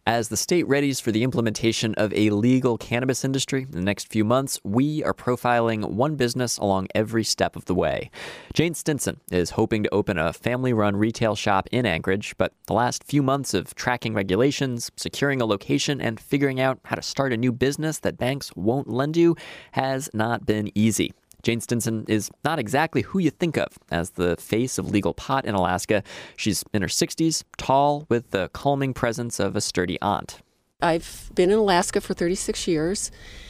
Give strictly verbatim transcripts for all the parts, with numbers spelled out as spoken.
As the state readies for the implementation of a legal cannabis industry in the next few months, we are profiling one business along every step of the way. Jane Stinson is hoping to open a family-run retail shop in Anchorage, but the last few months of tracking regulations, securing a location, and figuring out how to start a new business that banks won't lend you has not been easy. Jane Stinson is not exactly who you think of as the face of legal pot in Alaska. She's in her sixties, tall, with the calming presence of a sturdy aunt. I've been in Alaska for thirty-six years,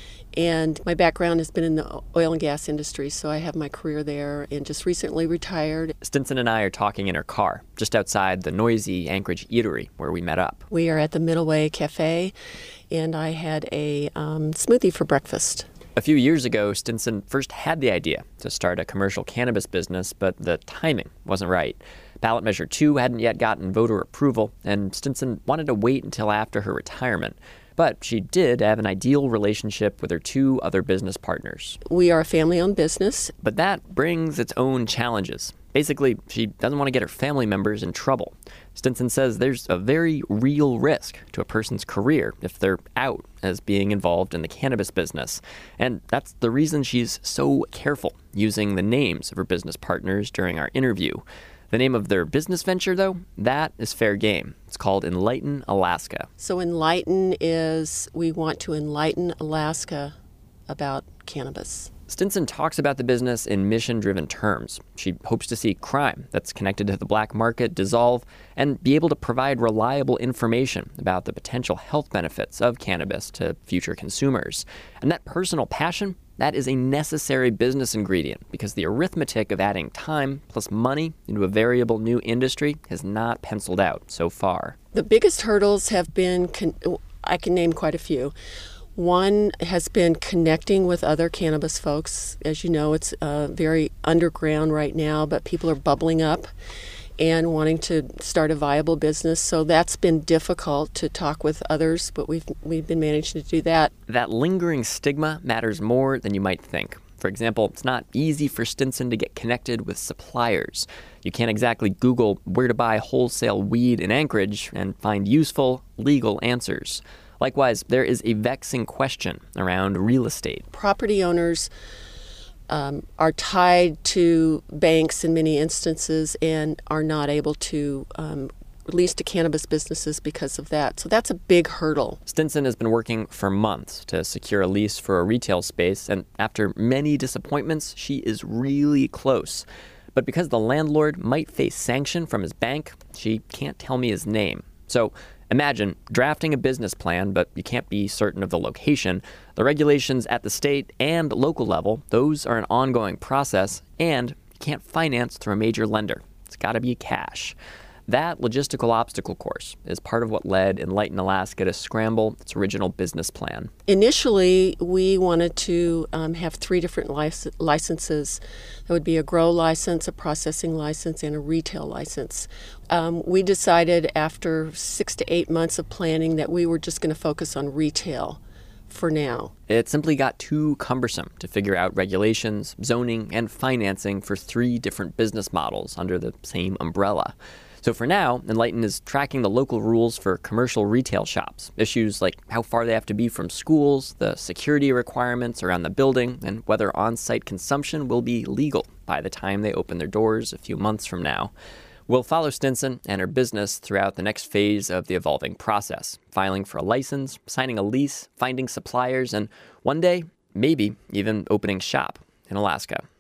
and my background has been in the oil and gas industry, so I have my career there and just recently retired. Stinson and I are talking in her car, just outside the noisy Anchorage Eatery where we met up. We are at the Middle Way Cafe, and I had a um, smoothie for breakfast. A few years ago, Stinson first had the idea to start a commercial cannabis business, but the timing wasn't right. Ballot Measure two hadn't yet gotten voter approval, and Stinson wanted to wait until after her retirement. But she did have an ideal relationship with her two other business partners. We are a family-owned business. But that brings its own challenges. Basically, she doesn't want to get her family members in trouble. Stinson says there's a very real risk to a person's career if they're out as being involved in the cannabis business. And that's the reason she's so careful using the names of her business partners during our interview. The name of their business venture, though, that is fair game. It's called Enlighten Alaska. So Enlighten is, we want to enlighten Alaska about cannabis. Stinson talks about the business in mission-driven terms. She hopes to see crime that's connected to the black market dissolve and be able to provide reliable information about the potential health benefits of cannabis to future consumers. And that personal passion, that is a necessary business ingredient because the arithmetic of adding time plus money into a variable new industry has not penciled out so far. The biggest hurdles have been, con- I can name quite a few. One has been connecting with other cannabis folks. As you know, it's uh, very underground right now, but people are bubbling up and wanting to start a viable business. So that's been difficult to talk with others, but we've we've been managing to do that. That lingering stigma matters more than you might think. For example, it's not easy for Stinson to get connected with suppliers. You can't exactly Google where to buy wholesale weed in Anchorage and find useful, legal answers. Likewise, there is a vexing question around real estate. Property owners um, are tied to banks in many instances and are not able to um, lease to cannabis businesses because of that. So that's a big hurdle. Stinson has been working for months to secure a lease for a retail space, and after many disappointments, she is really close. But because the landlord might face sanction from his bank, she can't tell me his name. So imagine drafting a business plan, but you can't be certain of the location. The regulations at the state and local level, those are an ongoing process, and you can't finance through a major lender. It's got to be cash. That logistical obstacle course is part of what led Enlighten Alaska to scramble its original business plan. Initially, we wanted to um, have three different lic- licenses. That would be a grow license, a processing license, and a retail license. Um, we decided after six to eight months of planning that we were just going to focus on retail for now. It simply got too cumbersome to figure out regulations, zoning, and financing for three different business models under the same umbrella. So for now, Enlighten is tracking the local rules for commercial retail shops, issues like how far they have to be from schools, the security requirements around the building, and whether on-site consumption will be legal by the time they open their doors a few months from now. We'll follow Stinson and her business throughout the next phase of the evolving process, filing for a license, signing a lease, finding suppliers, and one day, maybe even opening shop in Alaska.